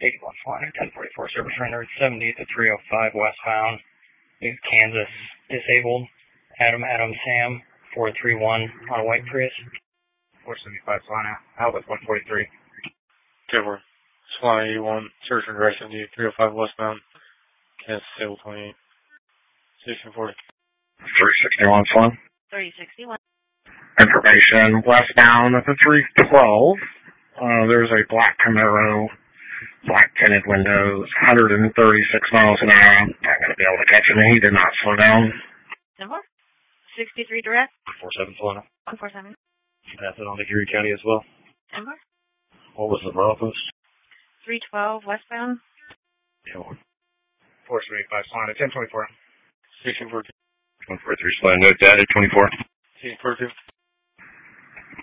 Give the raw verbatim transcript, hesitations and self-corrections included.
eighty-one flying at ten forty-four, service rendered seventy to three oh five westbound. Kansas disabled. Adam, Adam, Sam, four three one on a white Prius. four seventy-five flying out. Albert one forty-three. Denver. Flying eighty-one, service rendered seventy, three oh five westbound. Kansas disabled twenty-eight. Station forty. three sixty-one flying. three sixty-one. Information westbound at the three twelve. Uh, there's a black Camaro, black tinted windows, one hundred thirty-six miles an hour. I'm not going to be able to catch him. He did not slow down. Number? sixty-three direct. four seven flying. one four seven. That's it on the Erie County as well. Number? What was the Broncos? three twelve westbound. four seventy-five flying at ten twenty-four. Station forty. one forty-three flying, note added, twenty-four. Station forty-two.